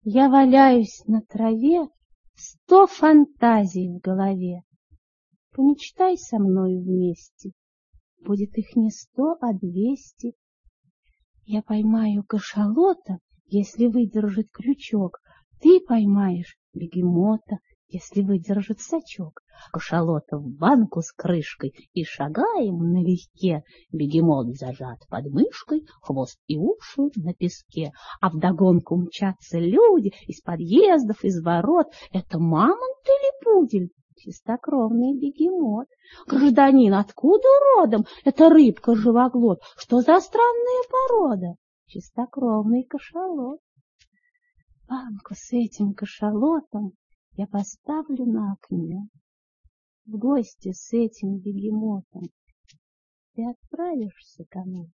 Я валяюсь на траве, 100 фантазий в голове. Помечтай со мною вместе, будет их не 100, а 200. Я поймаю кашалота, если выдержит крючок. Ты поймаешь бегемота, если выдержит сачок. Кашалота в банку с крышкой и шагаем налегке. Бегемот зажат под мышкой, хвост и уши на песке. А вдогонку мчатся люди из подъездов, из ворот. Это мамонт или пудель? Чистокровный бегемот. Гражданин, откуда родом? Это рыбка-живоглот. Что за странная порода? Чистокровный кашалот. Банку с этим кашалотом я поставлю на окне. В гости с этим бегемотом ты отправишься ко мне?